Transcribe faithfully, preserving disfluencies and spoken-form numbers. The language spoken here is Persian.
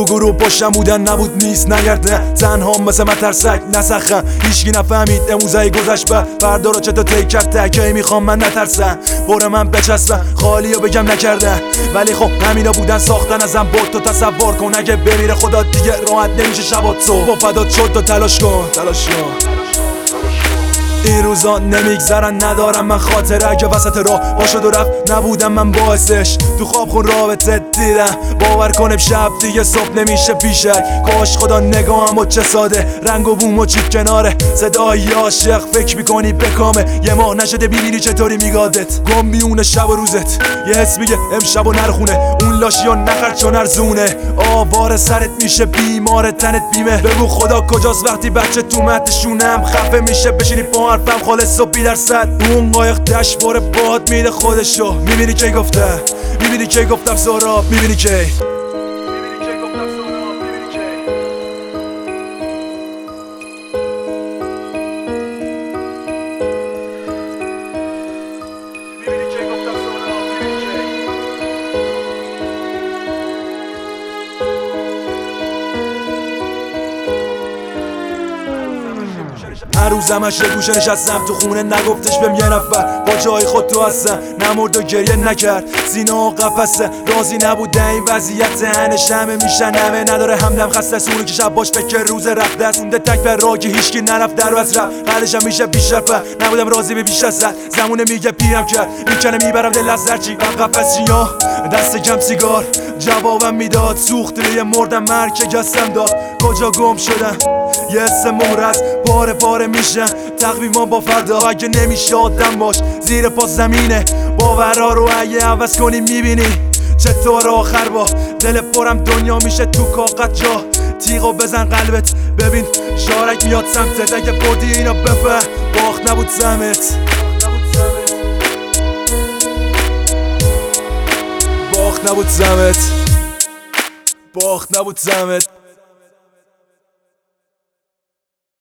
تو گروه پشتم بودن نبود نیست نگرده تنها مثل مترسک نسخن هیچکی نفهمید اموزه گذشت به فردا رو چطور تیک کرده که میخوام من نترسم بره من بچسبم خالی رو بگم نکرده ولی خب همینا بودن ساختن ازم بود تو تصور کن اگه بمیره خدا دیگه راحت نمیشه شبات تو با فدات شد تو تلاش کن تلاش کن این روزا نمیگذرن ندارم من خاطره که وسط راه باشد و رفت نبودم من باعثش تو خواب خون رابطه دیدم باور کنم شب دیگه صبح نمیشه بیشک کاش خدا نگاهم و چه ساده رنگ و بوم و چیپ کناره صدای عاشق فکر میکنی بکامه یه ماه نشده ببینی چطوری میگادت گم میونه شب و روزت یه حس میگه امشب و نرخونه اون لاشی و نخرد چون ارزونه آوار سرت میشه بیمار تنت بیمه بگو خدا کجاست وقتی بچه تو متشونم خفه میشه بشینی با حرفم خالص و بی درصد اون قایق دشوار باد میده خودشو میبینی که گفته میبینی که گفتم سراب میبینی که هر روز همش یه گوشه نشستم تو خونه نگفتش بهم یه نفر با جای خود تو هستم نمرد و گریه نکرد سینه و قفسه راضی نبوده این وضعیت هنش همه میشن همه نداره همدم خسته سونی که شب باش فکر روز رفته است اونده تک بر راه که هیچکی نرفت در وز رفت قدش هم میشه بیش رفت نبودم راضی به بیش از زد زمونه میگه پیرم کرد میکنه میبرم دل از زرچی و قفصی ها دست کم سیگار جوابم میداد سوخت یه مردم مرگ که گستم داد کجا گم شدم یه حس مورز پاره پاره میشن تقویما با فردا اگه نمیشه آدم باش زیر پا زمینه باورها رو اگه عوض کنی میبینی چطور آخر با دل پرم دنیا میشه تو کاغذ جا تیغو بزن قلبت ببین شارک میاد سمتت اگه بردی اینا بفه باخت نبود زمت باخت نبود زمت باخت نبود زمت